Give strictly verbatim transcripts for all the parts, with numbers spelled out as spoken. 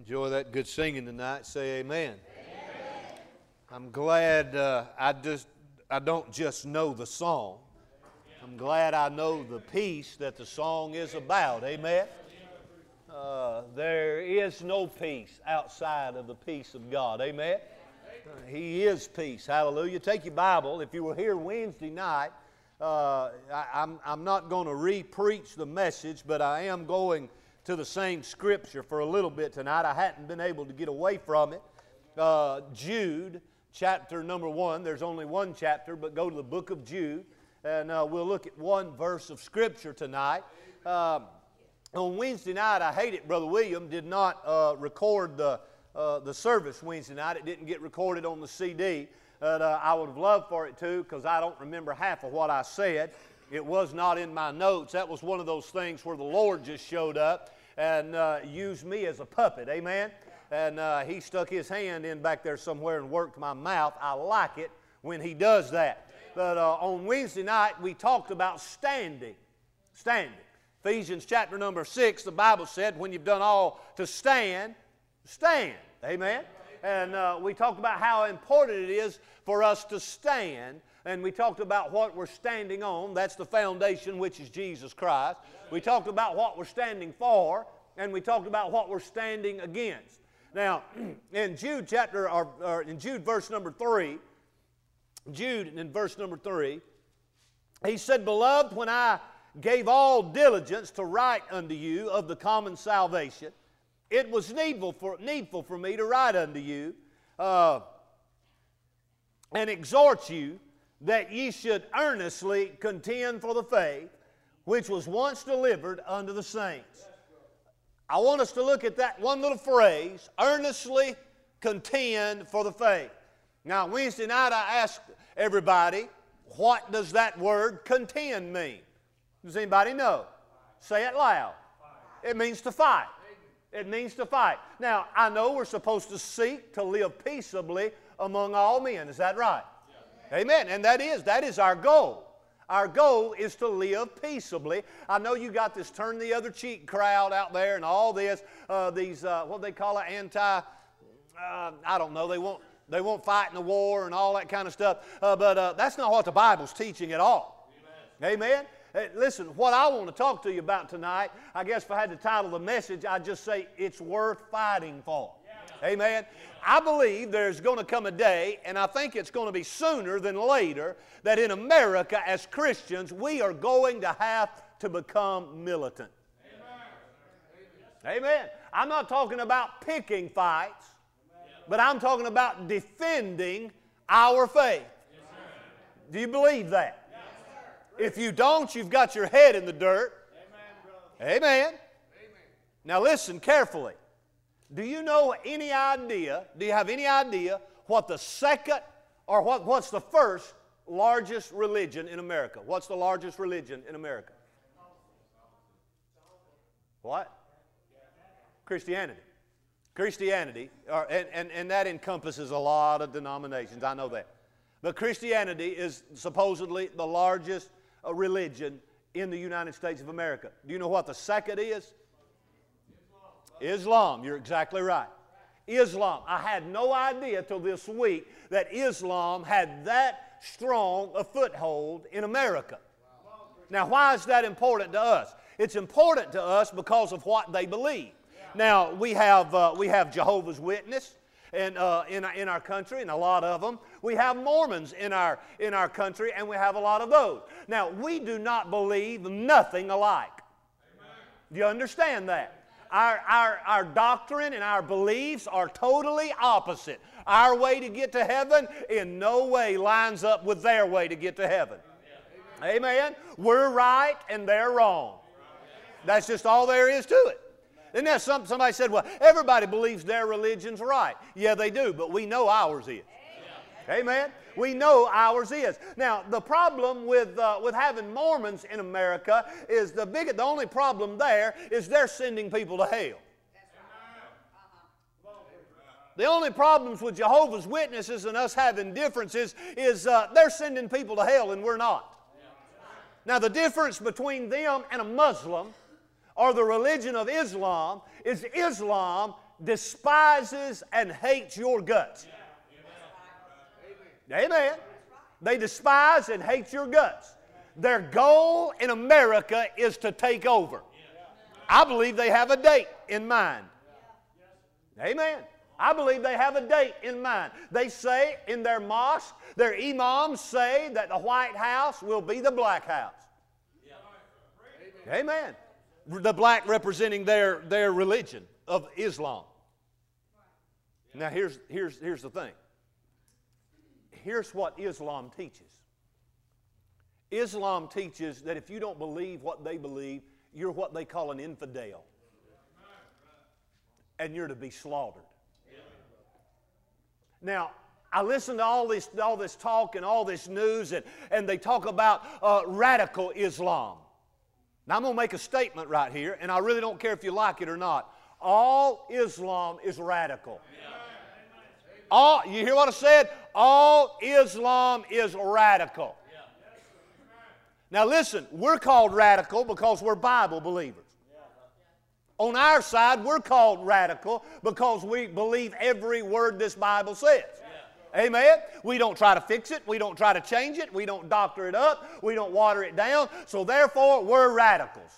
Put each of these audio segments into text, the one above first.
Enjoy that good singing tonight. Say amen. Amen. I'm glad uh, I just I don't just know the song. I'm glad I know the piece that the song is about. Amen. Uh, there is no peace outside of the peace of God. Amen. Uh, he is peace. Hallelujah. Take your Bible. If you were here Wednesday night, uh, I, I'm, I'm not going to re-preach the message, but I am going to the same scripture for a little bit tonight. I hadn't been able to get away from it. Uh, Jude, chapter number one. There's only one chapter, but go to the book of Jude, and uh, we'll look at one verse of scripture tonight. Uh, on Wednesday night, I hate it, Brother William did not uh, record the, uh, the service Wednesday night. It didn't get recorded on the C D. But, uh, I would have loved for it to, because I don't remember half of what I said. It was not in my notes. That was one of those things where the Lord just showed up and uh, used me as a puppet, amen? And uh, He stuck His hand in back there somewhere and worked my mouth. I like it when He does that. But uh, on Wednesday night, we talked about standing. Standing. Ephesians chapter number six, the Bible said, when you've done all to stand, stand, amen? And uh, we talked about how important it is for us to stand. And we talked about what we're standing on. That's the foundation, which is Jesus Christ. We talked about what we're standing for, and we talked about what we're standing against. Now, in Jude chapter, or, or in Jude verse number three, Jude in verse number three, he said, "Beloved, when I gave all diligence to write unto you of the common salvation, it was needful for, needful for me to write unto you uh, and exhort you that ye should earnestly contend for the faith which was once delivered unto the saints." I want us to look at that one little phrase, earnestly contend for the faith. Now, Wednesday night I asked everybody, what does that word contend mean? Does anybody know? Say it loud. It means to fight. It means to fight. Now, I know we're supposed to seek to live peaceably among all men. Is that right? Yeah. Amen. And that is, that is our goal. Our goal is to live peaceably. I know you got this turn the other cheek crowd out there and all this, uh, these, uh, what they call it, anti, uh, I don't know, they won't, they won't fight in the war and all that kind of stuff. Uh, but uh, that's not what the Bible's teaching at all. Amen. Amen? Hey, listen, what I want to talk to you about tonight, I guess if I had to title the message, I'd just say it's worth fighting for. Yeah. Amen. I believe there's going to come a day, and I think it's going to be sooner than later, that in America as Christians we are going to have to become militant. Amen. Amen. I'm not talking about picking fights, but I'm talking about defending our faith. Yes, do you believe that? If you don't, you've got your head in the dirt. Amen. Amen. Amen. Now listen carefully. Do you know any idea, do you have any idea what the second or what, what's the first largest religion in America? What's the largest religion in America? What? Christianity. Christianity, or, and, and, and that encompasses a lot of denominations, I know that. But Christianity is supposedly the largest a religion in the United States of America. Do you know what the second is? Islam. Islam. You're exactly right. Islam. I had no idea till this week that Islam had that strong a foothold in America. Now, why is that important to us? It's important to us because of what they believe. Now, we have, uh, we have Jehovah's Witness and, uh, in, in our country, and a lot of them. We have Mormons in our, in our country, and we have a lot of those. Now, we do not believe nothing alike. Amen. Do you understand that? Our, our, our doctrine and our beliefs are totally opposite. Our way to get to heaven in no way lines up with their way to get to heaven. Amen. Amen. We're right and they're wrong. That's just all there is to it. And then some, somebody said, well, everybody believes their religion's right. Yeah, they do, but we know ours is. Amen. Amen. We know ours is. Now, the problem with, uh, with having Mormons in America is the big, the only problem there is they're sending people to hell. The only problems with Jehovah's Witnesses and us having differences is uh, they're sending people to hell and we're not. Now, the difference between them and a Muslim or the religion of Islam is Islam despises and hates your guts. Amen. They despise and hate your guts. Their goal in America is to take over. I believe they have a date in mind. Amen. I believe they have a date in mind. They say in their mosque, their imams say that the White House will be the Black House. Amen. The black representing their, their religion of Islam. Now here's, here's, here's the thing. Here's what Islam teaches. Islam teaches that if you don't believe what they believe, you're what they call an infidel. And you're to be slaughtered. Now, I listen to all this, all this talk and all this news, and, and they talk about uh, radical Islam. Now, I'm going to make a statement right here, and I really don't care if you like it or not. All Islam is radical. All, you hear what I said? All Islam is radical. Now listen, we're called radical because we're Bible believers. On our side, we're called radical because we believe every word this Bible says. Amen? We don't try to fix it. We don't try to change it. We don't doctor it up. We don't water it down. So therefore, we're radicals.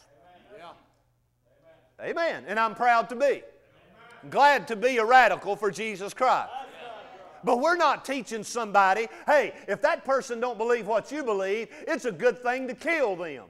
Amen. And I'm proud to be. Glad to be a radical for Jesus Christ. But we're not teaching somebody, hey, if that person don't believe what you believe, it's a good thing to kill them.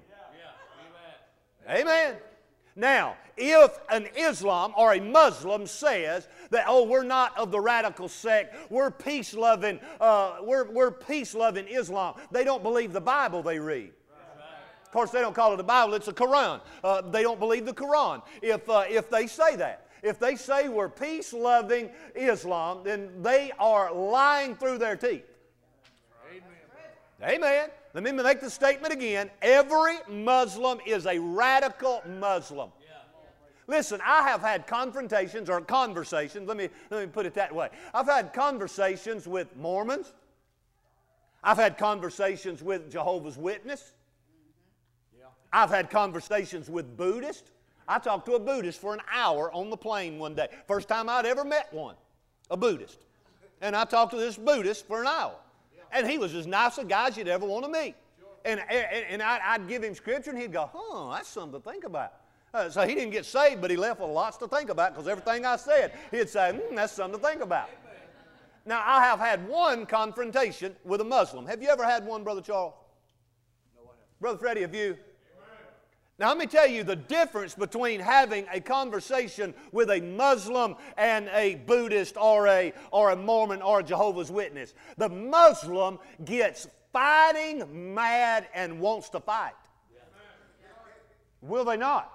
Yeah. Amen. Amen. Now, if an Islam or a Muslim says that, oh, we're not of the radical sect, we're peace-loving, uh, we're, we're peace-loving Islam, they don't believe the Bible they read. Of course, they don't call it the Bible, it's a Quran. Uh, they don't believe the Quran if, uh, if they say that. If they say we're peace-loving Islam, then they are lying through their teeth. Amen. Amen. Let me make the statement again. Every Muslim is a radical Muslim. Yeah. Listen, I have had confrontations or conversations, let me, let me put it that way. I've had conversations with Mormons. I've had conversations with Jehovah's Witnesses. Yeah. I've had conversations with Buddhists. I talked to a Buddhist for an hour on the plane one day. First time I'd ever met one, a Buddhist. And I talked to this Buddhist for an hour. And he was as nice a guy as you'd ever want to meet. And, and, and I'd, I'd give him scripture, and he'd go, huh, that's something to think about. Uh, so he didn't get saved, but he left with lots to think about, because everything I said, he'd say, hmm, that's something to think about. Now, I have had one confrontation with a Muslim. Have you ever had one, Brother Charles? No, I haven't. Brother Freddie, have you? Now, let me tell you the difference between having a conversation with a Muslim and a Buddhist or a, or a Mormon or a Jehovah's Witness. The Muslim gets fighting mad and wants to fight. Will they not?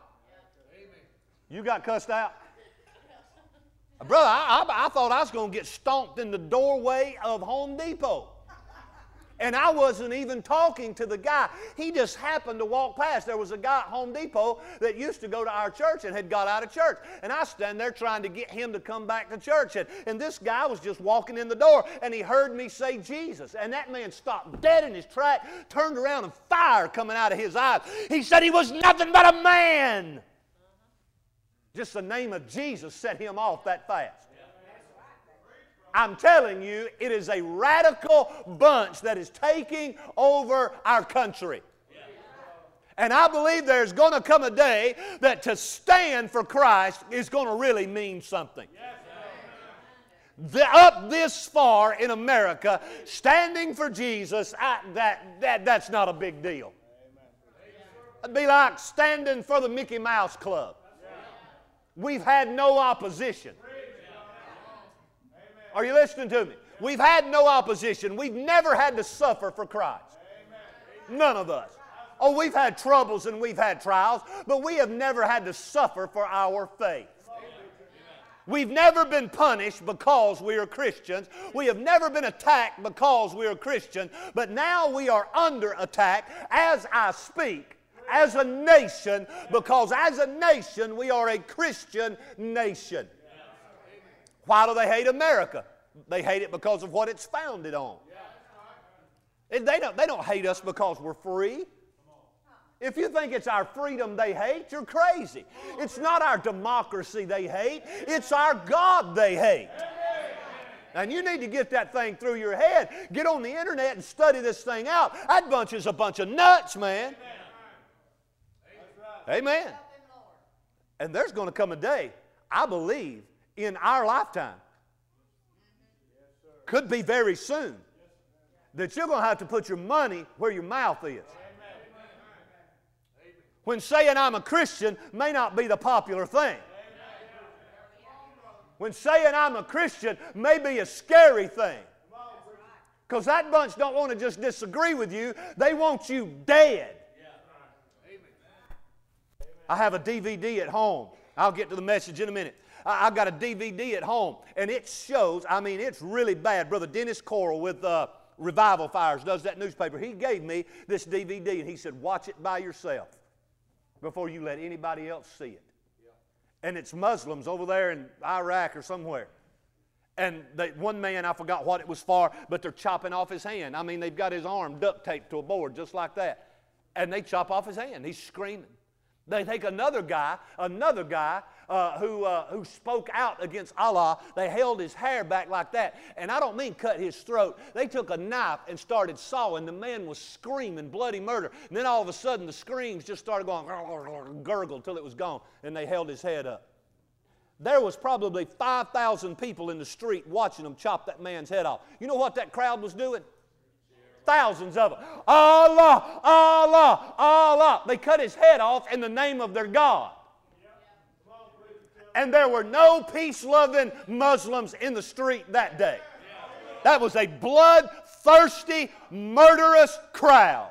You got cussed out? Brother, I, I, I thought I was going to get stomped in the doorway of Home Depot. And I wasn't even talking to the guy. He just happened to walk past. There was a guy at Home Depot that used to go to our church and had got out of church. And I stand there trying to get him to come back to church. And, and this guy was just walking in the door, and he heard me say Jesus. And that man stopped dead in his track, turned around, and fire coming out of his eyes. He said he was nothing but a man. Just the name of Jesus set him off that fast. I'm telling you, it is a radical bunch that is taking over our country. And I believe there's going to come a day that to stand for Christ is going to really mean something. The, up this far in America, standing for Jesus, I, that, that, that's not a big deal. It'd be like standing for the Mickey Mouse Club. We've had no opposition. Are you listening to me? We've had no opposition. We've never had to suffer for Christ. None of us. Oh, we've had troubles and we've had trials, but we have never had to suffer for our faith. We've never been punished because we are Christians. We have never been attacked because we are Christians, but now we are under attack as I speak, as a nation, because as a nation we are a Christian nation. Why do they hate America? They hate it because of what it's founded on. And they don't, they don't hate us because we're free. If you think it's our freedom they hate, you're crazy. It's not our democracy they hate. It's our God they hate. And you need to get that thing through your head. Get on the internet and study this thing out. That bunch is a bunch of nuts, man. Amen. And there's going to come a day, I believe, in our lifetime, could be very soon, that you're going to have to put your money where your mouth is. When saying I'm a Christian may not be the popular thing. When saying I'm a Christian may be a scary thing. Because that bunch don't want to just disagree with you. They want you dead. I have a D V D at home. I'll get to the message in a minute. I, I've got a D V D at home, and it shows, I mean, it's really bad. Brother Dennis Coral with uh, Revival Fires does that newspaper. He gave me this D V D, and he said, watch it by yourself before you let anybody else see it. And it's Muslims over there in Iraq or somewhere. And they, one man, I forgot what it was for, but they're chopping off his hand. I mean, they've got his arm duct taped to a board just like that. And they chop off his hand. He's screaming. They take another guy, another guy uh, who, uh, who spoke out against Allah. They held his hair back like that. And I don't mean cut his throat. They took a knife and started sawing. The man was screaming bloody murder. And then all of a sudden the screams just started going gurgle till it was gone. And they held his head up. There was probably five thousand people in the street watching them chop that man's head off. You know what that crowd was doing? Thousands of them. Allah, Allah, Allah. They cut his head off in the name of their God. And there were no peace-loving Muslims in the street that day. That was a bloodthirsty, murderous crowd.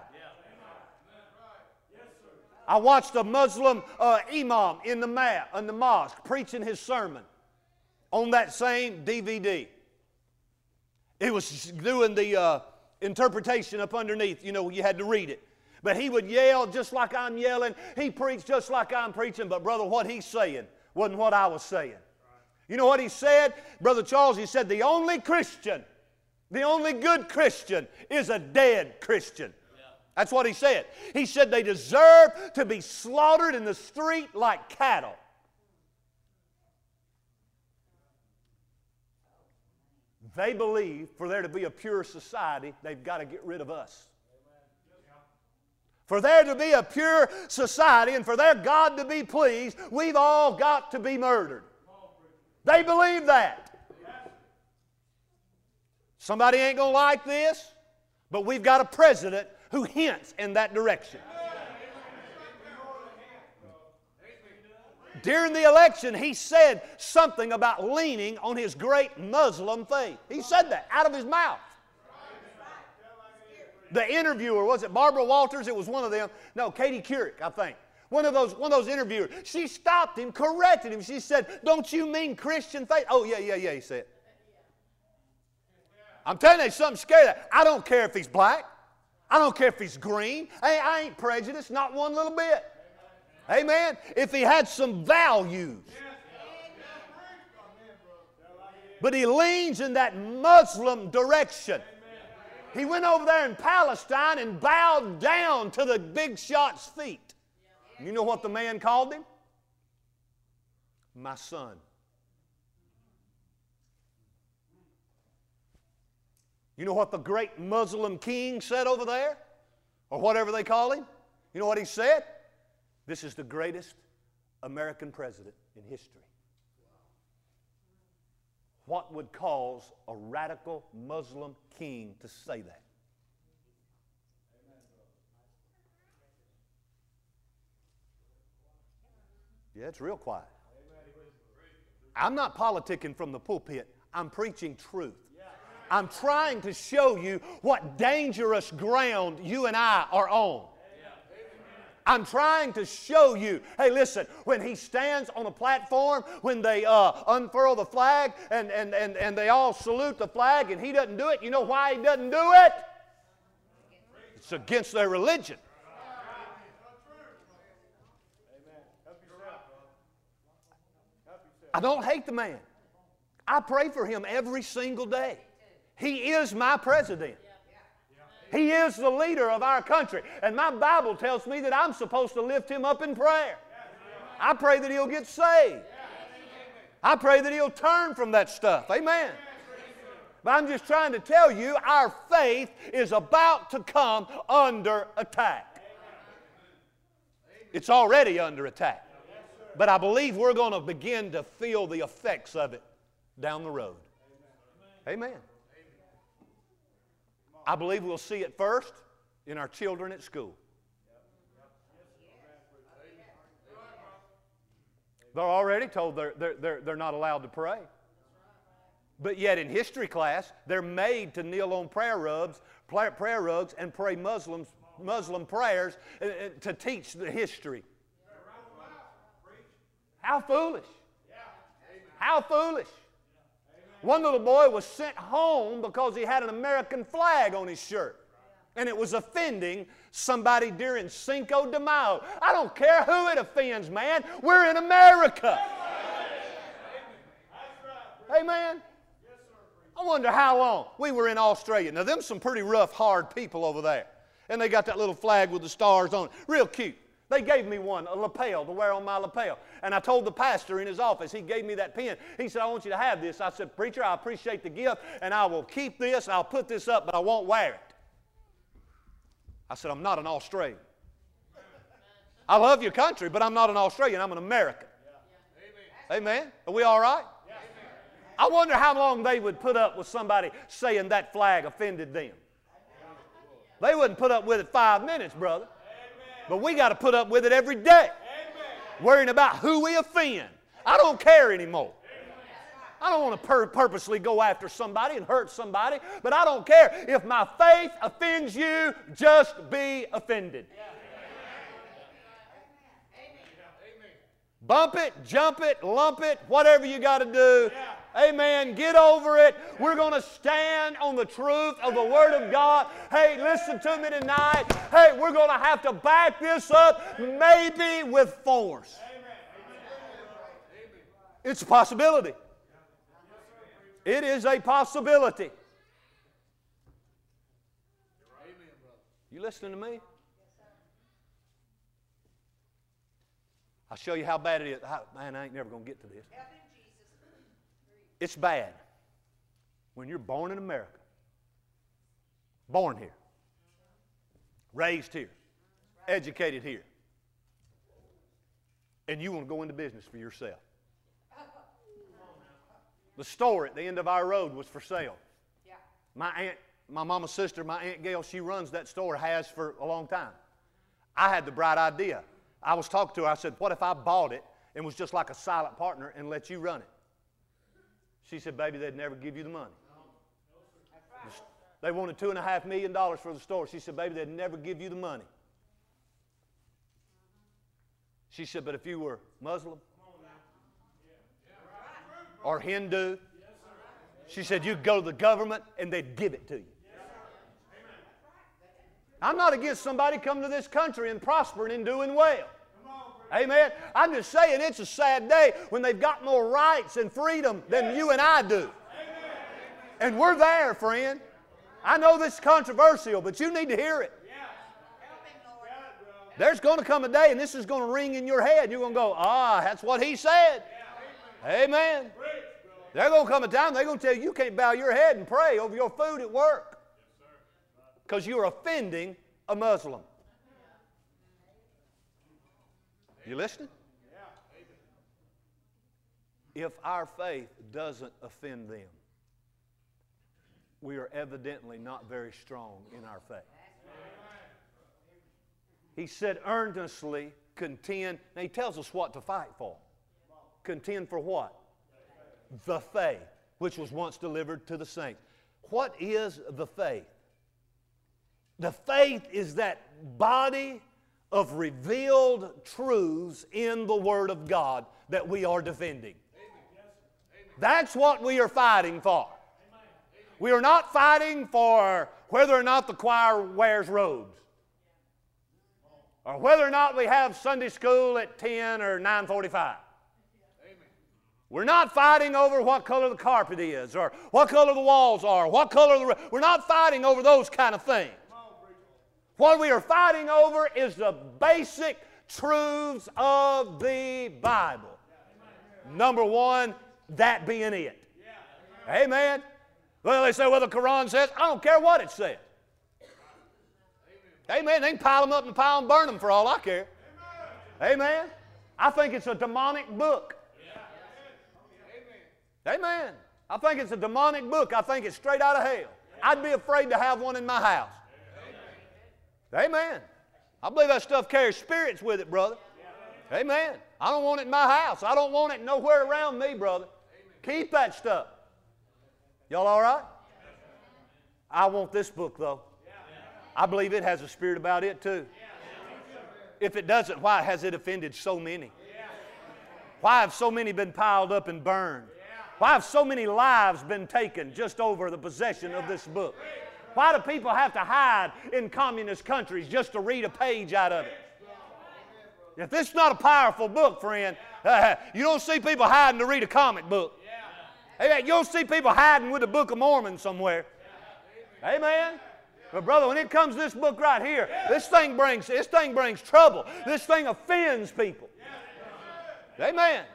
I watched a Muslim uh, imam in the, ma in the mosque preaching his sermon on that same D V D. He was doing the uh, interpretation up underneath. You know, you had to read it. But he would yell just like I'm yelling. He preached just like I'm preaching. But, brother, what he's saying wasn't what I was saying. You know what he said? Brother Charles, he said, the only Christian, the only good Christian is a dead Christian. That's what he said. He said they deserve to be slaughtered in the street like cattle. They believe for there to be a pure society, they've got to get rid of us. For there to be a pure society and for their God to be pleased, we've all got to be murdered. They believe that. Somebody ain't going to like this, but we've got a president who hints in that direction. During the election, he said something about leaning on his great Muslim faith. He said that out of his mouth. The interviewer, was it Barbara Walters? It was one of them. No, Katie Couric, I think. One of those, one of those interviewers. She stopped him, corrected him. She said, don't you mean Christian faith? Oh, yeah, yeah, yeah, he said. I'm telling you, something scary. I don't care if he's black. I don't care if he's green. I, I ain't prejudiced, not one little bit. Amen. If he had some values. But he leans in that Muslim direction. He went over there in Palestine and bowed down to the big shot's feet. You know what the man called him? My son. You know what the great Muslim king said over there? Or whatever they call him? You know what he said? This is the greatest American president in history. What would cause a radical Muslim king to say that? Yeah, it's real quiet. I'm not politicking from the pulpit. I'm preaching truth. I'm trying to show you what dangerous ground you and I are on. I'm trying to show you, hey, listen, when he stands on a platform, when they uh, unfurl the flag and, and, and, and they all salute the flag and he doesn't do it, you know why he doesn't do it? It's against their religion. I don't hate the man. I pray for him every single day. He is my president. He is the leader of our country. And my Bible tells me that I'm supposed to lift him up in prayer. I pray that he'll get saved. I pray that he'll turn from that stuff. Amen. But I'm just trying to tell you, our faith is about to come under attack. It's already under attack. But I believe we're going to begin to feel the effects of it down the road. Amen. I believe we'll see it first in our children at school. They're already told they're, they're, they're, they're not allowed to pray. But yet in history class, they're made to kneel on prayer rugs, prayer rugs and pray Muslims, Muslim prayers to teach the history. How foolish. How foolish. One little boy was sent home because he had an American flag on his shirt. And it was offending somebody during Cinco de Mayo. I don't care who it offends, man. We're in America. Amen. I wonder how long. We were in Australia. Now, them some pretty rough, hard people over there. And they got that little flag with the stars on it. Real cute. They gave me one, a lapel to wear on my lapel. And I told the pastor in his office, he gave me that pen. He said, I want you to have this. I said, preacher, I appreciate the gift, and I will keep this, I'll put this up, but I won't wear it. I said, I'm not an Australian. I love your country, but I'm not an Australian. I'm an American. Amen. Are we all right? I wonder how long they would put up with somebody saying that flag offended them. They wouldn't put up with it five minutes, brother. But we got to put up with it every day. Worrying about who we offend. I don't care anymore. I don't want to pur- purposely go after somebody and hurt somebody, but I don't care. If my faith offends you, just be offended. Bump it, jump it, lump it, whatever you got to do. Amen. Get over it. We're going to stand on the truth of the Word of God. Hey, listen to me tonight. Hey, we're going to have to back this up, maybe with force. It's a possibility. It is a possibility. You listening to me? I'll show you how bad it is. Man, I ain't never going to get to this. It's bad when you're born in America, born here, raised here, educated here, and you want to go into business for yourself. The store at the end of our road was for sale. My aunt, my mama's sister, my Aunt Gail, she runs that store, has for a long time. I had the bright idea. I was talking to her. I said, what if I bought it and was just like a silent partner and let you run it? She said, baby, they'd never give you the money. They wanted two and a half million dollars for the store. She said, baby, they'd never give you the money. She said, but if you were Muslim or Hindu, she said, you'd go to the government and they'd give it to you. I'm not against somebody coming to this country and prospering and doing well. Amen. I'm just saying it's a sad day when they've got more rights and freedom than you and I do. And we're there, friend. I know this is controversial, but you need to hear it. There's going to come a day and this is going to ring in your head. You're going to go, ah, that's what he said. Amen. There's going to come a time they're going to tell you you can't bow your head and pray over your food at work because you're offending a Muslim. You listening? If our faith doesn't offend them, we are evidently not very strong in our faith. He said, earnestly contend. Now he tells us what to fight for. Contend for what? The faith, which was once delivered to the saints. What is the faith? The faith is that body of revealed truths in the Word of God that we are defending. That's what we are fighting for. We are not fighting for whether or not the choir wears robes, or whether or not we have Sunday school at ten or nine forty-five. We're not fighting over what color the carpet is, or what color the walls are, what color the... We're not fighting over those kind of things. What we are fighting over is the basic truths of the Bible. Number one, that being it. Amen. Well, they say, well, the Quran says, I don't care what it says. Amen. They can pile them up in a pile and burn them for all I care. Amen. I think it's a demonic book. Amen. I think it's a demonic book. I think it's straight out of hell. I'd be afraid to have one in my house. Amen. I believe that stuff carries spirits with it, brother. Amen. I don't want it in my house. I don't want it nowhere around me, brother. Keep that stuff. Y'all all right? I want this book, though. I believe it has a spirit about it, too. If it doesn't, why has it offended so many? Why have so many been piled up and burned? Why have so many lives been taken just over the possession of this book? Why do people have to hide in communist countries just to read a page out of it? If this is not a powerful book, friend, uh, you don't see people hiding to read a comic book. Amen. You don't see people hiding with the Book of Mormon somewhere. Amen. But brother, when it comes to this book right here, this thing brings this thing brings trouble. This thing offends people. Amen.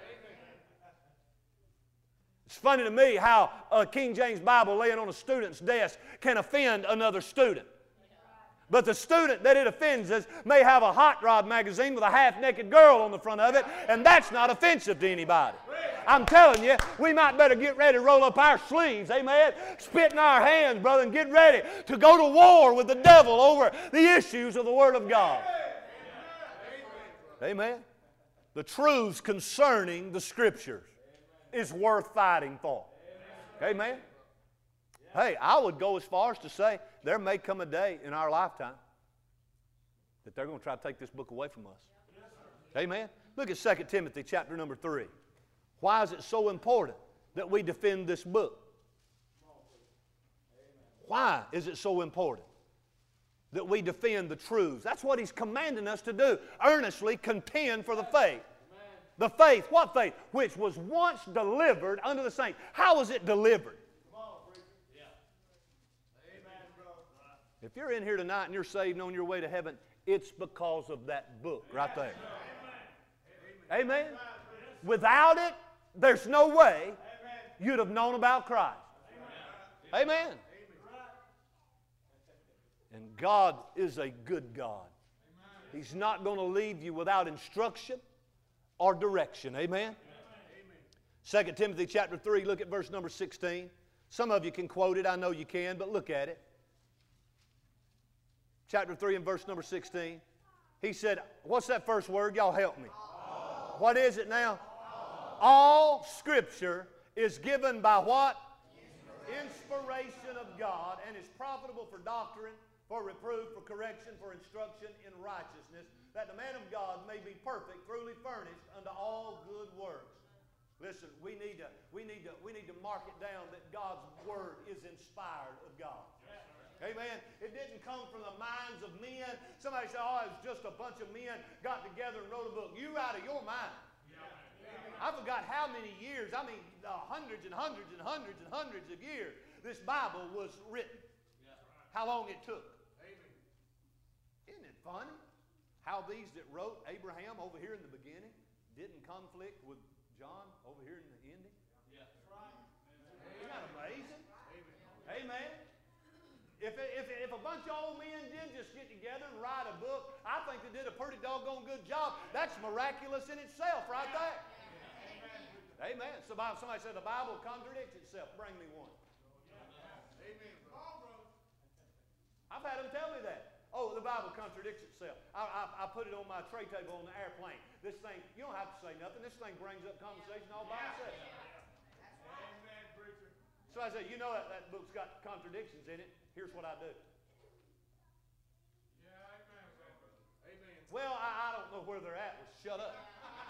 It's funny to me how a King James Bible laying on a student's desk can offend another student. But the student that it offends us may have a Hot Rod magazine with a half-naked girl on the front of it, and that's not offensive to anybody. I'm telling you, we might better get ready to roll up our sleeves, amen, spit in our hands, brother, and get ready to go to war with the devil over the issues of the Word of God. Amen. The truths concerning the Scriptures is worth fighting for. Amen. Hey, I would go as far as to say there may come a day in our lifetime that they're going to try to take this book away from us. Amen. Look at Second Timothy chapter number three. Why is it so important that we defend this book? Why is it so important that we defend the truths? That's what he's commanding us to do. Earnestly contend for the faith. The faith, what faith? Which was once delivered unto the saints. How was it delivered? If you're in here tonight and you're saved and on your way to heaven, it's because of that book right there. Amen. Without it, there's no way you'd have known about Christ. Amen. And God is a good God. He's not going to leave you without instruction or direction. Amen. Second Timothy chapter three, look at verse number sixteen. Some of you can quote it. I know you can, but look at it. Chapter three and verse number sixteen. He said, what's that first word? Y'all help me. All. What is it now? All. All Scripture is given by what? Inspiration. Inspiration of God, and is profitable for doctrine, for reproof, for correction, for instruction in righteousness, that the man of God may be perfect, truly furnished unto all good works. Listen, we need to, we need to, we need to mark it down that God's Word is inspired of God. Amen. It didn't come from the minds of men. Somebody said, oh, it was just a bunch of men got together and wrote a book. You out of your mind. I forgot how many years, I mean uh, hundreds and hundreds and hundreds and hundreds of years this Bible was written. How long it took. Isn't it funny how these that wrote Abraham over here in the beginning didn't conflict with John over here in the ending? Isn't that amazing? Amen. If, if, if a bunch of old men did just get together and write a book, I think they did a pretty doggone good job. That's miraculous in itself right there. Amen. Amen. Somebody, somebody said the Bible contradicts itself. Bring me one. Amen. I've had them tell me that. Oh, the Bible contradicts itself. I, I, I put it on my tray table on the airplane. This thing, you don't have to say nothing. This thing brings up conversation all by itself. Amen, preacher. So I said, you know that, that book's got contradictions in it. Here's what I do. Yeah, amen. Amen. Well, I, I don't know where they're at. Well, shut up.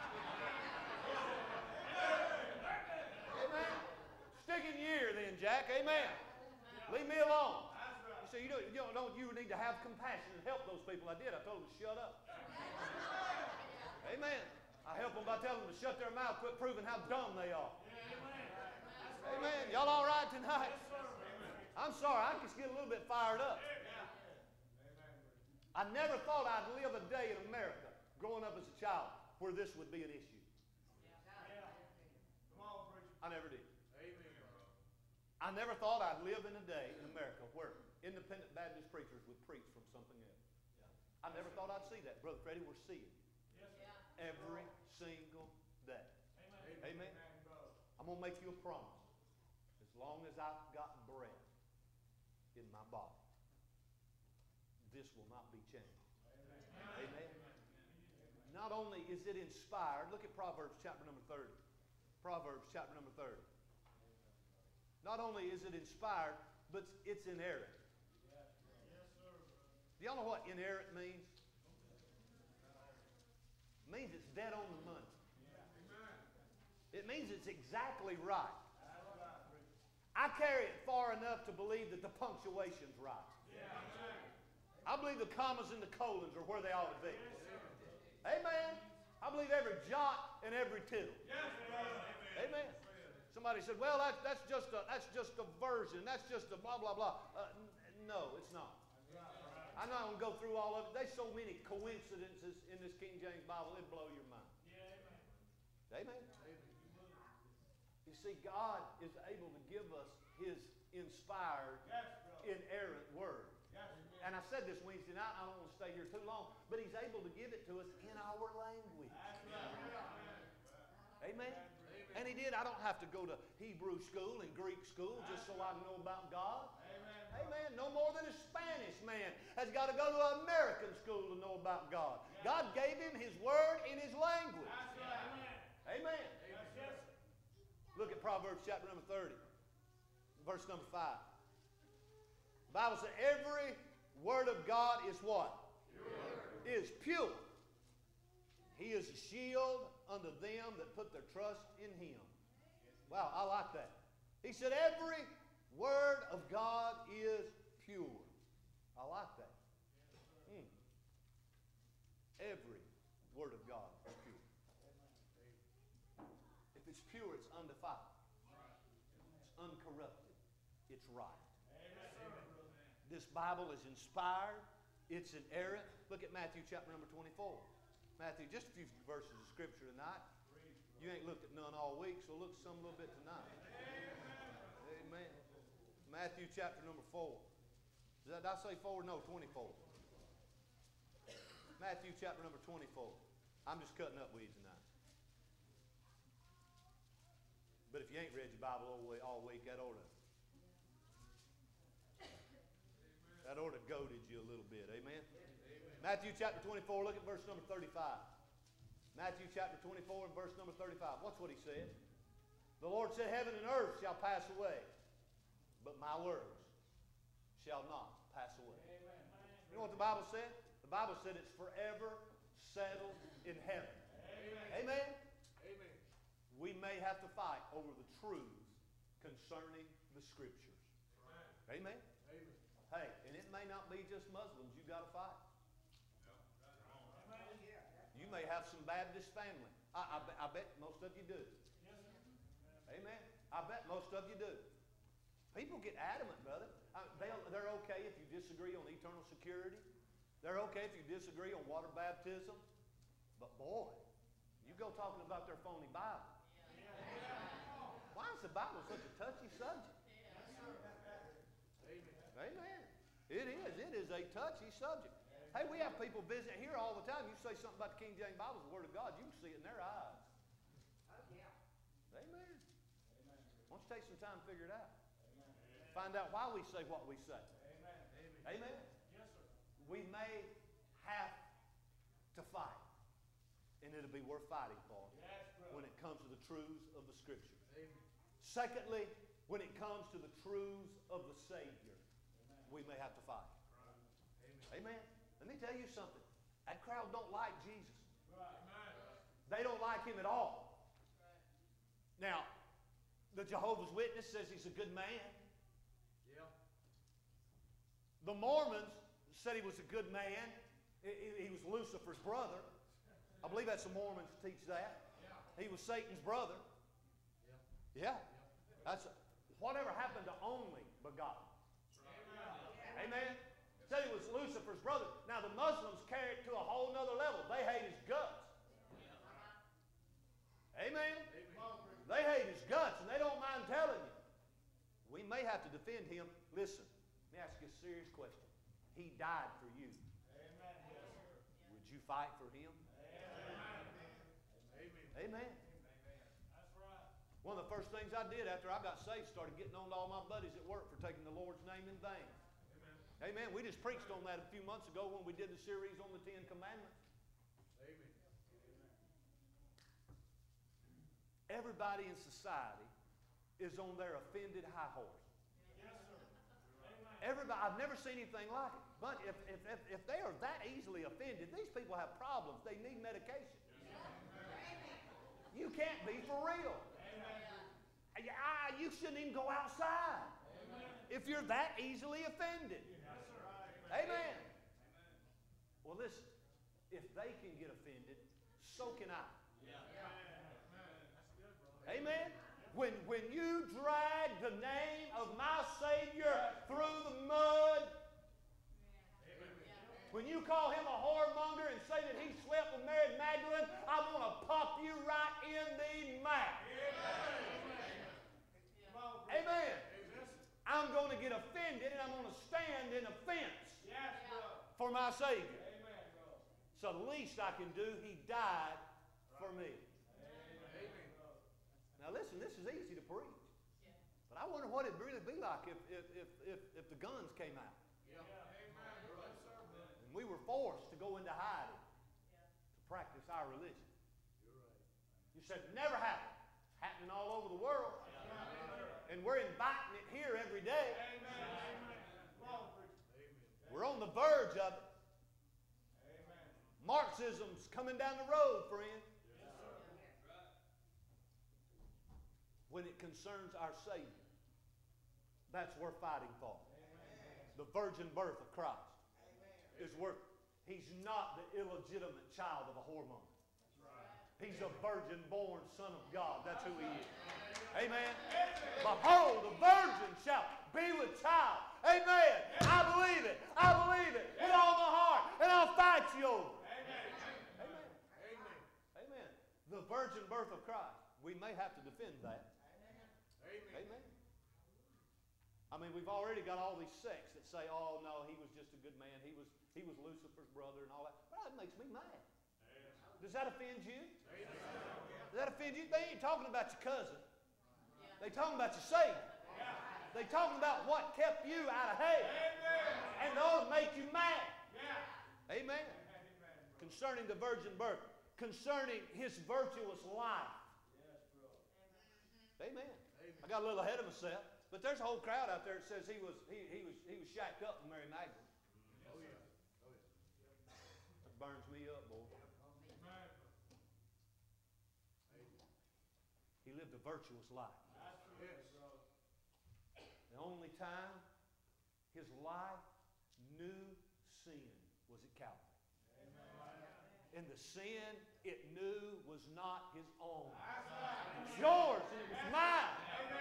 Amen. Stick in your ear then, Jack. Amen. Leave me alone. You say, you don't, you don't, don't you need to have compassion and help those people. I did. I told them to shut up. Amen. I help them by telling them to shut their mouth, quit proving how dumb they are. Amen. Y'all all right tonight? I'm sorry, I just get a little bit fired up. I never thought I'd live a day in America, growing up as a child, where this would be an issue. I never did. I never thought I'd live in a day in America where independent Baptist preachers would preach from something else. I never thought I'd see that. Brother Freddie, we're seeing every single day. Amen. Amen. I'm going to make you a promise. As long as I've got breath in my body, this will not be changed. Amen. Amen. Not only is it inspired, look at Proverbs chapter number thirty. Proverbs chapter number thirty. Not only is it inspired, but it's inerrant. Do y'all know what inerrant means? It means it's dead on the money. It means it's exactly right. I carry it far enough to believe that the punctuation's right. I believe the commas and the colons are where they ought to be. Amen. I believe every jot and every tittle. Amen. Somebody said, well, that, that's, just a, that's just a version. That's just a blah, blah, blah. Uh, n- no, it's not. I'm not going to go through all of it. There's so many coincidences in this King James Bible, it'll blow your mind. Amen. Amen. You see, God is able to give us His inspired, inerrant Word. And I said this Wednesday night, I don't want to stay here too long, but He's able to give it to us in our language. Amen. And He did. I don't have to go to Hebrew school and Greek school just so I know about God. Amen. Amen. No more than a Spanish man has got to go to an American school to know about God. God gave him His Word in his language. Amen. Amen. Look at Proverbs chapter number thirty, verse number five. The Bible says every word of God is what? Pure. Is pure. He is a shield unto them that put their trust in Him. Wow, I like that. He said every word of God is pure. I like that. Hmm. Every word of God is pure. If it's pure, it's undefiled. It's uncorrupted. It's right. This Bible is inspired. It's inerrant. Look at Matthew chapter number twenty-four. Matthew, just a few verses of Scripture tonight. You ain't looked at none all week, so look at some a little bit tonight. Amen. Matthew chapter number four. Did I, did I say four? No, twenty-four. Matthew chapter number twenty-four. I'm just cutting up with you tonight. But if you ain't read your Bible all week, all week that ought to that ought to goaded you a little bit. Amen? Amen. Matthew chapter twenty-four, look at verse number thirty-five. Matthew chapter twenty-four and verse number thirty-five. What's what He said? The Lord said, heaven and earth shall pass away, but my words shall not pass away. Amen. You know what the Bible said? The Bible said it's forever settled in heaven. Amen. Amen. Amen. We may have to fight over the truths concerning the Scriptures. Right. Amen. Amen. Hey, and it may not be just Muslims you got to fight. No. You may have some Baptist family. I, I, I bet most of you do. Yes, amen. I bet most of you do. People get adamant, brother. I, they're okay if you disagree on eternal security. They're okay if you disagree on water baptism. But boy, you go talking about their phony Bible. Yeah. Why is the Bible such a touchy subject? Amen. Amen. It is. It is a touchy subject. Hey, we have people visit here all the time. You say something about the King James Bible, the Word of God, you can see it in their eyes. Oh, yeah. Amen. Amen. Why don't you take some time to figure it out? Amen. Find out why we say what we say. Amen. Amen. Amen. Yes, sir. We may have to fight, and it'll be worth fighting for yes, when it comes to the truths of the Scriptures. Amen. Secondly, when it comes to the truths of the Savior, amen, we may have to fight. Amen. Amen. Let me tell you something. That crowd don't like Jesus. Right. They don't like Him at all. Right. Now, the Jehovah's Witness says He's a good man. Yeah. The Mormons said He was a good man. He, he was Lucifer's brother. I believe that's the Mormons teach that. Yeah. He was Satan's brother. Yeah. Yeah. That's a, whatever happened to only begotten. Right. Amen. Said He was Lucifer's Lucifer's brother. Now the Muslims carry it to a whole nother level. They hate his guts. Amen? They hate his guts, and they don't mind telling you. We may have to defend him. Listen, let me ask you a serious question. He died for you. Amen. Would you fight for him? Amen. Amen. That's right. One of the first things I did after I got saved, started getting on to all my buddies at work for taking the Lord's name in vain. Amen. Amen. We just preached on that a few months ago when we did the series on the Ten Commandments. Amen. Everybody in society is on their offended high horse. Yes, sir. Everybody, I've never seen anything like it. But if, if, if, if they are that easily offended, these people have problems. They need medication. You can't be for real. Amen. I, you shouldn't even go outside. Amen. If you're that easily offended. Yes, Amen. Amen. Well, listen, if they can get offended, so can I. Yeah. Yeah. Amen. When, when you drag the name of my Savior through the mud, when you call him a whoremonger and say that he slept with Mary Magdalene, I'm going to pop you right in the mouth. Amen. Amen. I'm going to get offended and I'm going to stand in offense for my Savior. So the least I can do, he died for me. Now listen, this is easy to preach. But I wonder what it'd really be like if, if, if, if, if the guns came out. Yeah. And we were forced to go into hiding to practice our religion. You said, never happened. Happening all over the world. And we're inviting it here every day. We're on the verge of it. Marxism's coming down the road, friend. When it concerns our Savior, that's worth fighting for. The virgin birth of Christ is worth. He's not the illegitimate child of a whoremonger. He's a virgin-born Son of God. That's who he is. Amen. Behold, the virgin shall be with child. Amen. I believe it. I believe it with all my heart, and I'll fight you over. Amen. Amen. Amen. The virgin birth of Christ. We may have to defend that. Amen. Amen. I mean, we've already got all these sects that say, "Oh no, he was just a good man. He was he was Lucifer's brother and all that." Well, that makes me mad. Does that offend you? Does that offend you? They ain't talking about your cousin. They talking about your Savior. They talking about what kept you out of hell, and they ought to make you mad. Amen. Concerning the virgin birth, concerning his virtuous life. Amen. I got a little ahead of myself, but there's a whole crowd out there that says he was he, he was he was shacked up with Mary Magdalene. Oh yeah. Oh yeah. That burns me up, boy. He lived a virtuous life. The only time his life knew sin was at Calvary. And the sin it knew was not his own. It was yours and it was mine.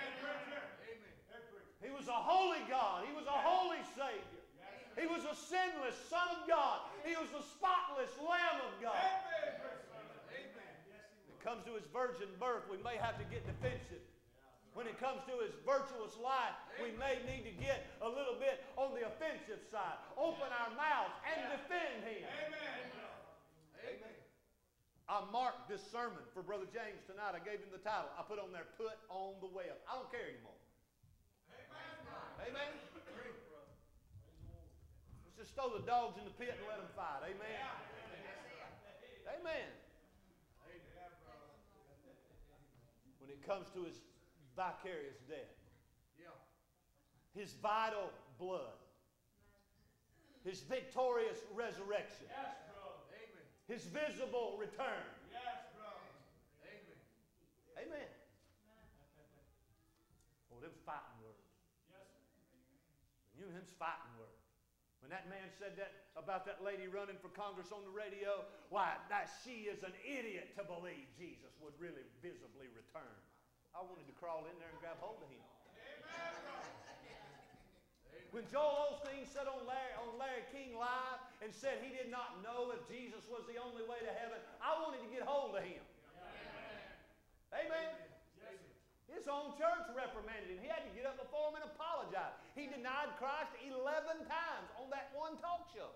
He was a holy God. He was a holy Savior. He was a sinless Son of God. He was a spotless Lamb of God. When it comes to his virgin birth, we may have to get defensive. When it comes to his virtuous life, we may need to get a little bit on the offensive side. Open our mouths and defend him. Amen. Amen. I marked this sermon for Brother James tonight. I gave him the title. I put on there, Put on the Web. I don't care anymore. Amen. Amen. Let's just throw the dogs in the pit and let them fight. Amen. Amen. When it comes to his vicarious death, his vital blood, his victorious resurrection, his visible return. Amen. Oh, them's fighting words. You know, them's fighting words. When that man said that about that lady running for Congress on the radio, why, that she is an idiot to believe Jesus would really visibly return. I wanted to crawl in there and grab hold of him. Amen. When Joel Osteen sat on Larry, on Larry King Live and said he did not know if Jesus was the only way to heaven, I wanted to get hold of him. Amen. Amen. His own church reprimanded him. He had to get up before him and apologize. He denied Christ eleven times on that one talk show.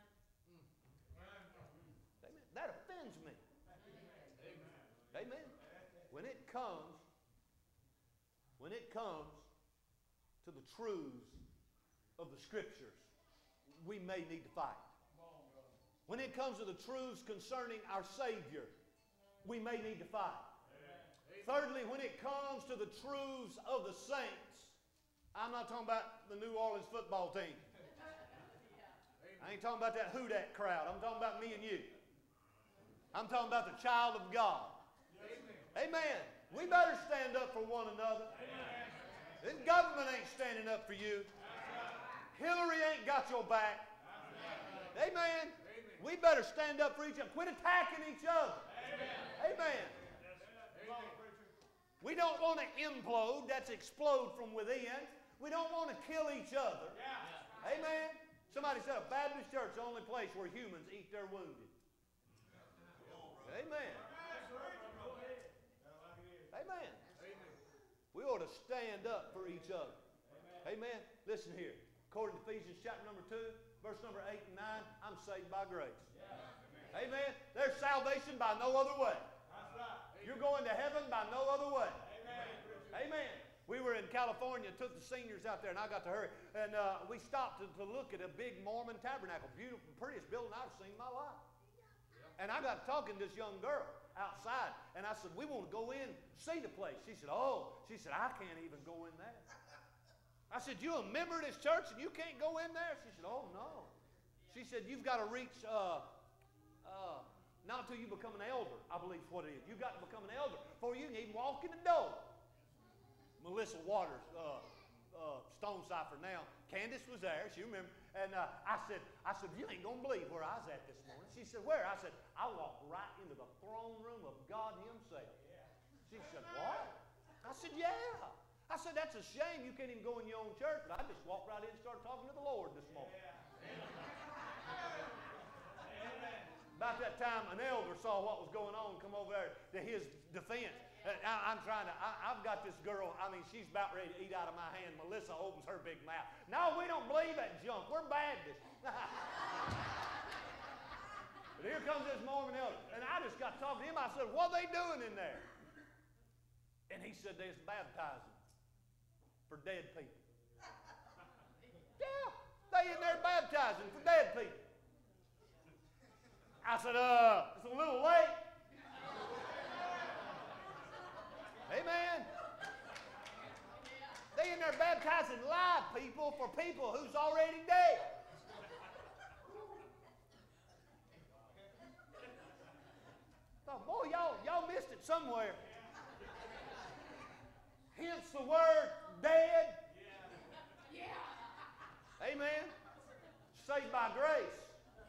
Amen. That offends me. Amen. Amen. When it comes, when it comes to the truths of the Scriptures, we may need to fight. When it comes to the truths concerning our Savior, we may need to fight. Thirdly, when it comes to the truths of the saints, I'm not talking about the New Orleans football team. I ain't talking about that Houdat crowd. I'm talking about me and you. I'm talking about the child of God. Amen. We better stand up for one another. This government ain't standing up for you. Hillary ain't got your back. Amen. We better stand up for each other. Quit attacking each other. Amen. We don't want to implode. That's explode from within. We don't want to kill each other. Amen. Somebody said a Baptist church is the only place where humans eat their wounded. Amen. Amen. We ought to stand up for each other. Amen. Listen here. According to Ephesians chapter number two, verse number eight and nine, I'm saved by grace. Amen. There's salvation by no other way. You're going to heaven by no other way. Amen. We were in California, took the seniors out there, and I got to hurry. And uh, we stopped to, to look at a big Mormon tabernacle. Beautiful, prettiest building I've seen in my life. And I got talking to this young girl outside, and I said, we want to go in, see the place. She said, oh. She said, I can't even go in there. I said, you a member of this church and you can't go in there? She said, oh, no. She said, you've got to reach, uh, uh, not until you become an elder, I believe is what it is. You've got to become an elder before you can even walk in the door. Melissa Waters, uh, uh, Stonecipher now. Candace was there, she remembered. And uh, I said, I said, you ain't going to believe where I was at this morning. She said, where? I said, I walked right into the throne room of God himself. She said, what? I said, yeah. I said, that's a shame you can't even go in your own church. But I just walked right in and started talking to the Lord this morning. About that time, an elder saw what was going on, come over there to his defense. I, I'm trying to, I, I've got this girl, I mean, she's about ready to eat out of my hand. Melissa opens her big mouth. No, we don't believe that junk. We're Baptists. But here comes this Mormon elder. And I just got talking to him. I said, what are they doing in there? And he said, they're baptizing for dead people. Yeah, they in there baptizing for dead people. I said, uh, it's a little late. Amen. They in there baptizing live people for people who's already dead. Oh, boy, y'all, y'all missed it somewhere. Hence the word dead. Yeah. Amen. Saved by grace.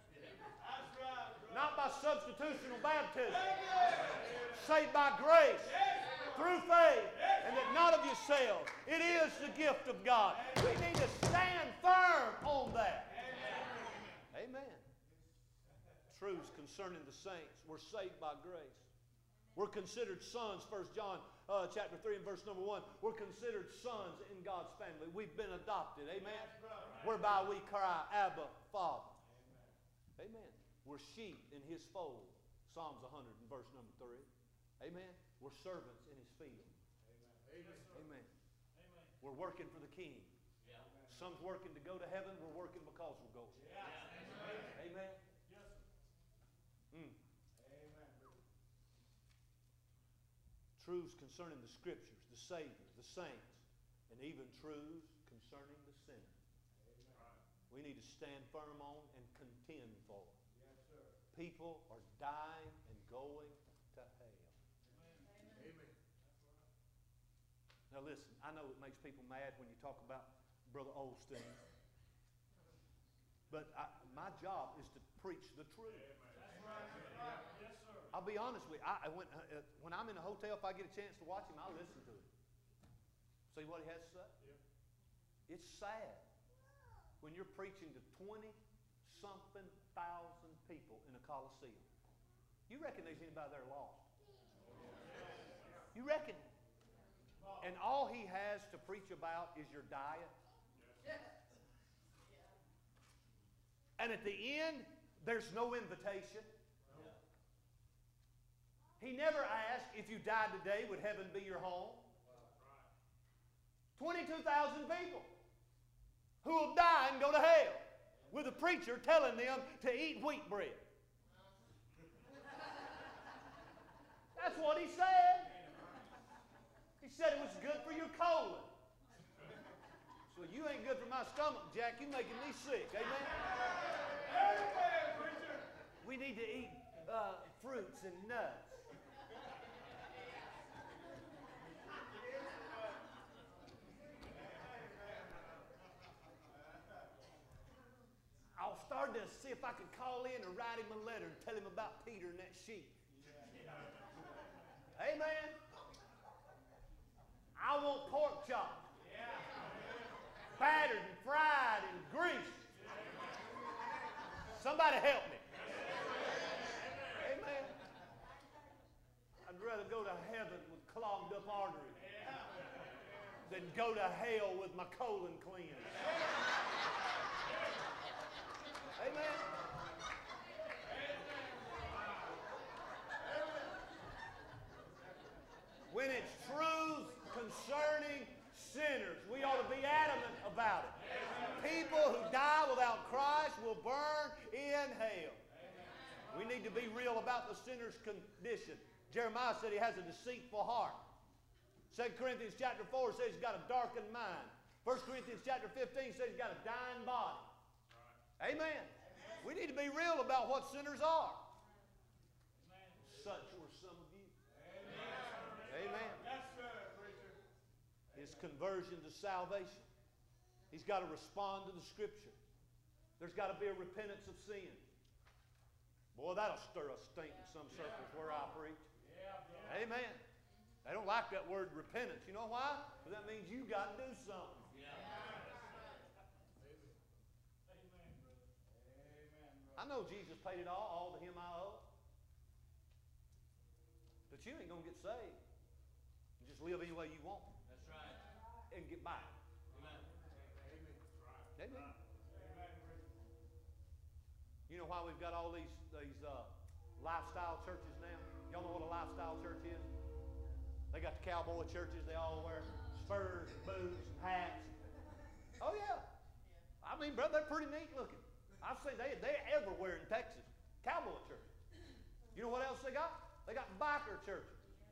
Not by substitutional baptism. Saved by grace. Through faith. And that not of yourselves. It is the gift of God. We need to stand firm on that. Amen. Truths concerning the saints. We're saved by grace. We're considered sons, First John uh, chapter three and verse number one. We're considered sons in God's family. We've been adopted. Amen. Whereby we cry, Abba, Father. Amen. We're sheep in his fold. Psalms one hundred and verse number three. Amen. We're servants in his field. Amen. Amen. Amen. We're working for the King. Yeah. Some's working to go to heaven. We're working because we're going. Yeah. Amen. Amen. Yes. Mm. Amen. Truths concerning the Scriptures, the Savior, the saints, and even truths concerning the sinner. Amen. We need to stand firm on and contend for. Yes, sir. People are dying and going to hell. Amen. Amen. Now listen, I know it makes people mad when you talk about Brother Osteen. But I, my job is to preach the truth. Right. Yes, sir. I'll be honest with you. I, when, uh, when I'm in a hotel, if I get a chance to watch him, I'll listen to him. See what he has to say? Yeah. It's sad when you're preaching to twenty-something thousand people in a coliseum? You reckon there's anybody there lost? You reckon? And all he has to preach about is your diet? And at the end, there's no invitation. He never asked, if you died today, would heaven be your home? twenty-two thousand people who will die and go to hell with a preacher telling them to eat wheat bread. That's what he said. He said it was good for your colon. So you ain't good for my stomach, Jack. You're making me sick. Amen? We need to eat uh, fruits and nuts. I was starting to see if I could call in or write him a letter and tell him about Peter and that sheep. Amen. I want pork chop. Battered and fried and greased. Somebody help me. Amen. I'd rather go to heaven with clogged up arteries than go to hell with my colon cleansed. Amen. When it's truth concerning sinners, we ought to be adamant about it. People who die without Christ will burn in hell. We need to be real about the sinner's condition. Jeremiah said he has a deceitful heart. Second Corinthians chapter four says he's got a darkened mind. First Corinthians chapter fifteen says he's got a dying body. Amen. Amen. We need to be real about what sinners are. Amen. Such were some of you. Amen. Amen. Yes, sir, preacher. His conversion to salvation. He's got to respond to the Scripture. There's got to be a repentance of sin. Boy, that'll stir a stink in some circles where I preach. Amen. They don't like that word repentance. You know why? Because that means you got to do something. I know Jesus paid it all, all to him I owe. But you ain't going to get saved. You just live any way you want. That's right. And get by. Amen. Amen. Amen. You know why we've got all these, these uh, lifestyle churches now? Y'all know what a lifestyle church is? They got the cowboy churches. They all wear spurs and boots and hats. Oh, yeah. I mean, brother, they're pretty neat looking. I've seen they, they're everywhere in Texas. Cowboy churches. You know what else they got? They got biker churches.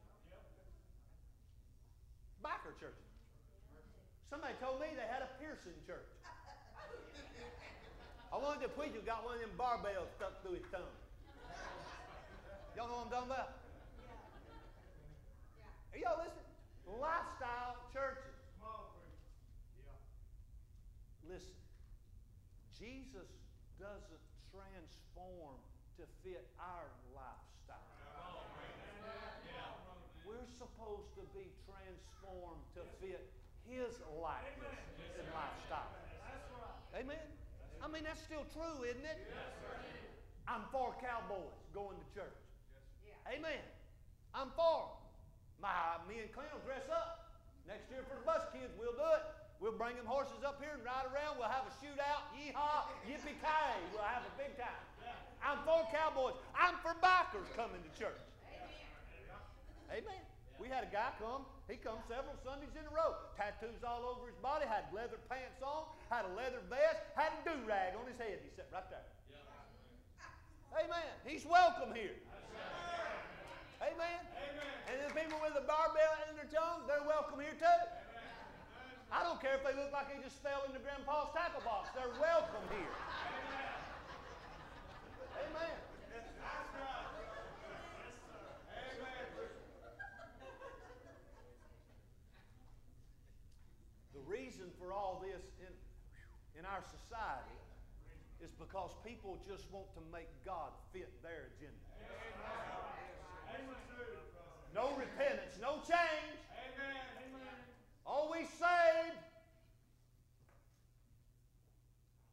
Biker churches. Somebody told me they had a piercing church. I wanted to preach who got one of them barbells stuck through his tongue. Y'all know what I'm talking about? Are y'all listening? Lifestyle churches. Listen, Jesus doesn't transform to fit our lifestyle. We're supposed to be transformed to fit His likeness and lifestyle. Amen? I mean, that's still true, isn't it? I'm for cowboys going to church. Amen. I'm for them. My, me and Clint will dress up. Next year for the bus kids, we'll do it. We'll bring them horses up here and ride around. We'll have a shootout. Yeehaw, yippee-ki-yay. We'll have a big time. I'm for cowboys. I'm for bikers coming to church. Amen. We had a guy come. He come several Sundays in a row. Tattoos all over his body. Had leather pants on. Had a leather vest. Had a do-rag on his head. He sat right there. Amen. He's welcome here. Amen. And the people with the barbell in their tongue, they're welcome here too. I don't care if they look like they just fell into Grandpa's tackle box. They're welcome here. Amen. The reason for all this in, in our society is because people just want to make God fit their agenda. No repentance, no change. Always saved.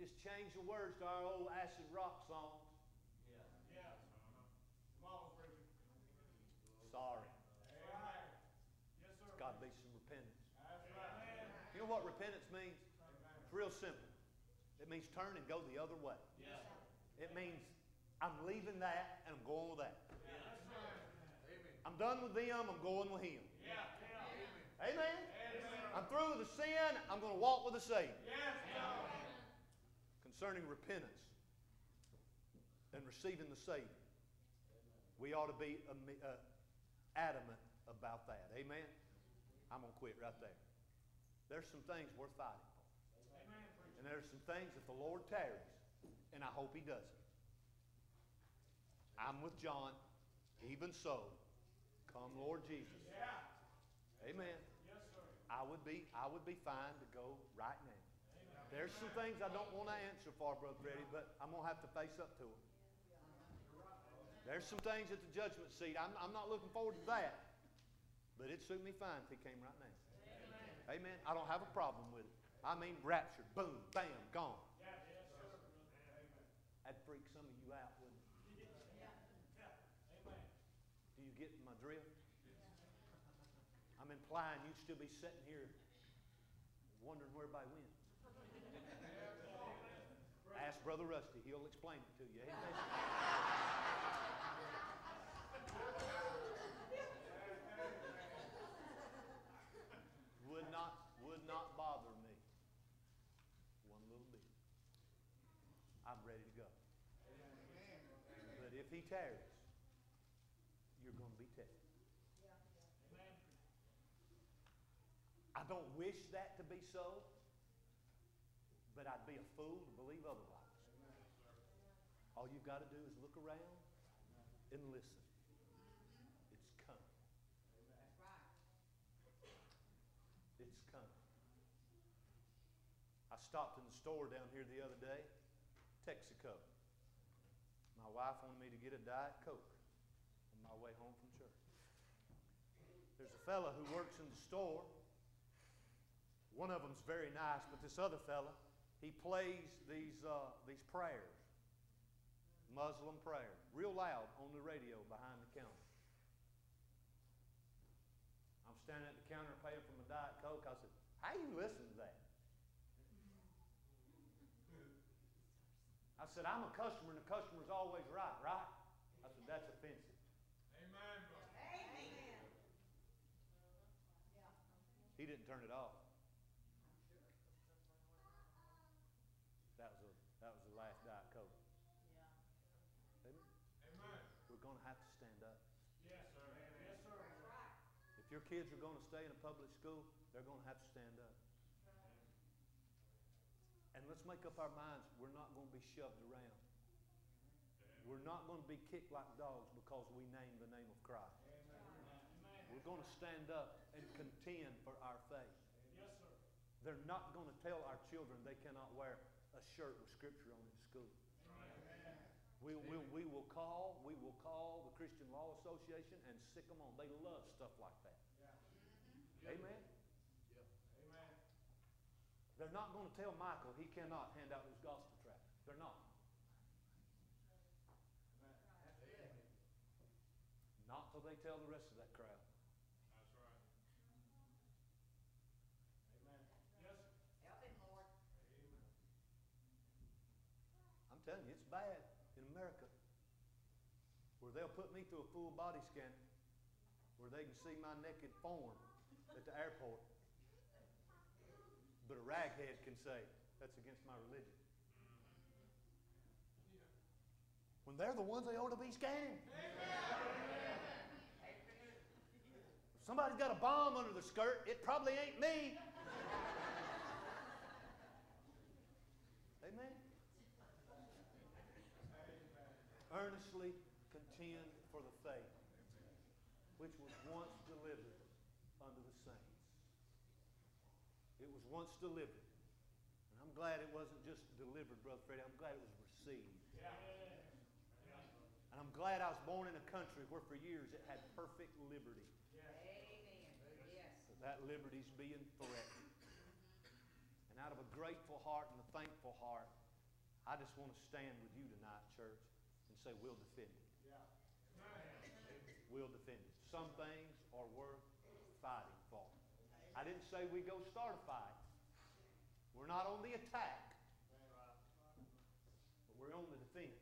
just changed the words to our old acid rock songs. Yeah. Yeah. Come on, preacher. Sorry. Amen. Yes, sir. There's got to be some repentance. That's right. You know what repentance means? It's real simple. It means turn and go the other way. Yes. It means I'm leaving that and I'm going with that. Yes, sir. Amen. I'm done with them, I'm going with Him. Yeah. Amen. Amen. I'm through with the sin, I'm going to walk with the Savior. Yes. Amen. Concerning repentance and receiving the Savior, we ought to be uh, adamant about that. Amen? I'm going to quit right there. There's some things worth fighting for. Amen. And there's some things that the Lord tarries, and I hope He does it. I'm with John. Even so, come Lord Jesus. Yeah. Amen. Yes, sir. I would be, I would be fine to go right now. Amen. There's some things I don't want to answer for, Brother Freddie, but I'm going to have to face up to them. There's some things at the judgment seat. I'm, I'm not looking forward to that. But it'd suit me fine if He came right now. Amen. Amen. I don't have a problem with it. I mean, raptured. Boom, bam, gone. Yeah, yes, sir. That'd freak some of you out, wouldn't it? Yeah. Yeah. Amen. Do you get my drift? I'm implying you'd still be sitting here wondering where everybody went. Ask Brother Rusty. He'll explain it to you. Amen. Would not, would not bother me one little bit. I'm ready to go. But if He tarries, you're going to be tested. I don't wish that to be so, but I'd be a fool to believe otherwise. All you've got to do is look around and listen. It's coming. It's coming. I stopped in the store down here the other day, Texaco. My wife wanted me to get a Diet Coke on my way home from church. There's a fella who works in the store. One of them's very nice, but this other fella, he plays these, uh, these prayers, Muslim prayers, real loud on the radio behind the counter. I'm standing at the counter paying for my Diet Coke. I said, how you listen to that? I said, I'm a customer and the customer's always right, right? I said, that's offensive. Amen. Amen. He didn't turn it off. That was, a, that was the last Diet Coke. Yeah. Amen? Amen. We're going to have to stand up. Yes, sir. Yes, sir. If your kids are going to stay in a public school, they're going to have to stand up. And let's make up our minds, we're not going to be shoved around. We're not going to be kicked like dogs because we name the name of Christ. We're going to stand up and contend for our faith. Yes, sir. They're not going to tell our children they cannot wear a shirt with Scripture on it in school. We, we, we will call, we will call the Christian Law Association and sick them on. They love stuff like that. Yeah. Amen? Yeah. Amen. They're not going to tell Michael he cannot hand out his gospel tract. They're not. Amen. Not till they tell the rest of that crowd. That's right. Amen. Yes. Help him, Lord. Amen. I'm telling you, it's bad in America where they'll put me through a full body scan where they can see my naked form at the airport. But a raghead can say, that's against my religion. When they're the ones they ought to be scanning. If somebody's got a bomb under their skirt, it probably ain't me. Amen? Earnestly contend for the faith which was once delivered unto the saints. It was once delivered. And I'm glad it wasn't just delivered, Brother Freddie. I'm glad it was received. Yeah. And I'm glad I was born in a country where for years it had perfect liberty. Amen. Yes. But that liberty's being threatened. And out of a grateful heart and a thankful heart, I just want to stand with you tonight, church, and say we'll defend it. We'll defend it. Some things are worth fighting for. I didn't say we go start a fight. We're not on the attack. But we're on the defense.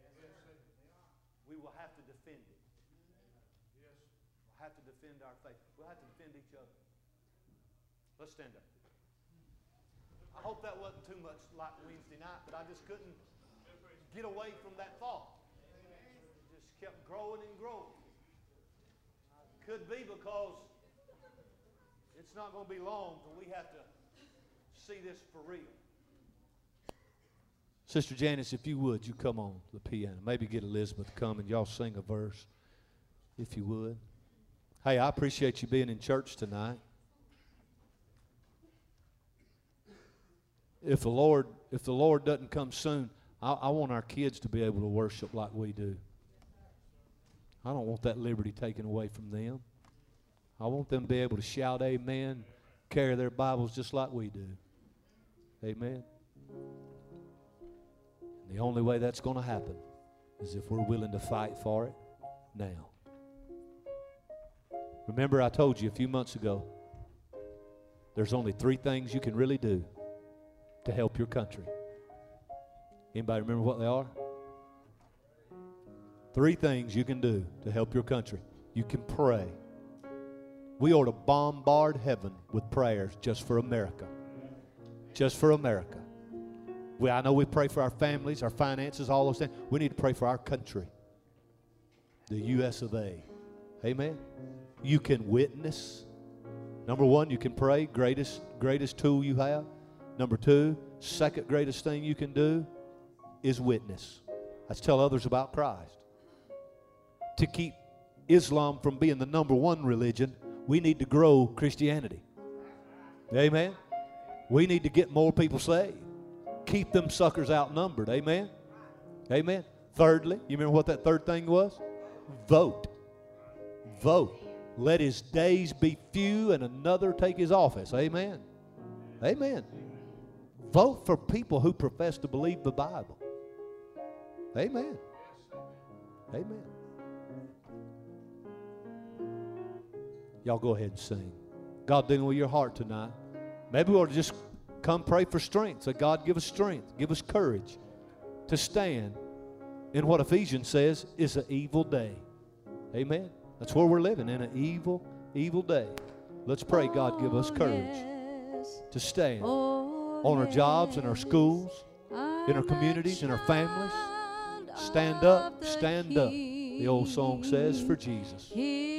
We will have to defend it. We'll have to defend our faith. We'll have to defend each other. Let's stand up. I hope that wasn't too much like Wednesday night, but I just couldn't get away from that thought. It just kept growing and growing. Could be because it's not going to be long till we have to see this for real. Sister Janice, if you would, you come on the piano. Maybe get Elizabeth to come and y'all sing a verse, if you would. Hey, I appreciate you being in church tonight. If the Lord, if the Lord doesn't come soon, I, I want our kids to be able to worship like we do. I don't want that liberty taken away from them. I want them to be able to shout amen, carry their Bibles just like we do. Amen. The only way that's going to happen is if we're willing to fight for it now. Remember, I told you a few months ago, there's only three things you can really do to help your country. Anybody remember what they are? Three things you can do to help your country. You can pray. We ought to bombard heaven with prayers just for America. Just for America. We, I know we pray for our families, our finances, all those things. We need to pray for our country. The U S of A. Amen. You can witness. Number one, you can pray. Greatest, greatest tool you have. Number two, second greatest thing you can do is witness. Let's tell others about Christ. To keep Islam from being the number one religion, we need to grow Christianity. Amen. We need to get more people saved. Keep them suckers outnumbered. Amen. Amen. Thirdly, you remember what that third thing was? Vote. Vote. Let his days be few and another take his office. Amen. Amen. Vote for people who profess to believe the Bible. Amen. Amen. Y'all go ahead and sing. God, dealing with your heart tonight. Maybe we ought to just come pray for strength. Say, God, give us strength. Give us courage to stand in what Ephesians says is an evil day. Amen. That's where we're living, in an evil, evil day. Let's pray, God, give us courage to stand on our jobs, in our schools, in our communities, in our families. Stand up, stand up. The old song says, for Jesus.